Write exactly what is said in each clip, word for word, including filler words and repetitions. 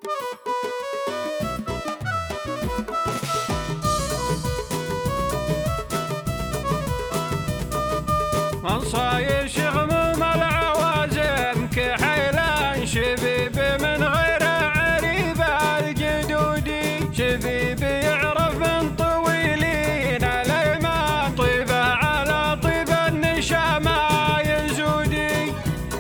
منصايش غموم العوازم كحيلان شبيب من غير عريبة الجدودي شبيب يعرف من طويلين الايمان طيبة على طيب النشا ما يزودي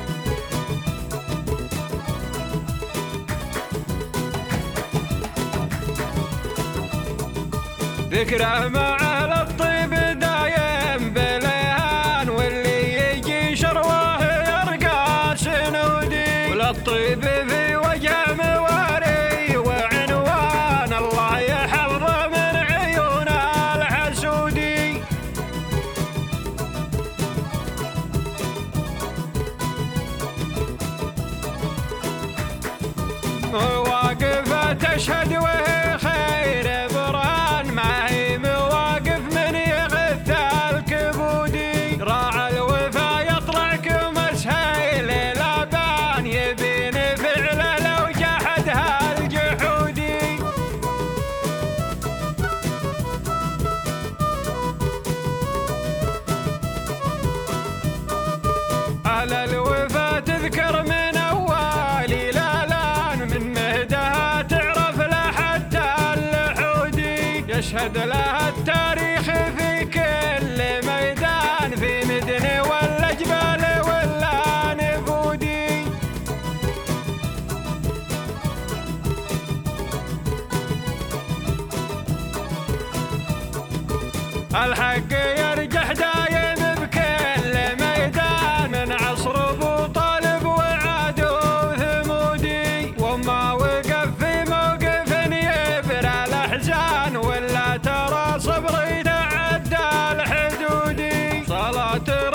ذكره مع الطيب دايم بليهان واللي يجي شروه يرقى سنودي وللطيب في وجه مواري وعنوان الله يحفظه من عيون الحسودي مواقف تشهد وهي خير برهان ما هي مواقف من يغث الكبودي راعى الوفا يطلع كمسهيل لابان يبين فعله لو جحدها الجحودي على الوفا تذكر من أول إلى الآن من مهدها تعرف له حتى اللحودي يشهد لها التاريخ في كل ميدان في مدن ولا جبال ولا نفودي الحق يرجح دايم بكل ميدان من عصر ابو طالب وعاد وثمودي وما وقف في موقف يبرى الاحزان ولا ترى صبر يتعدى الحدودي صلاة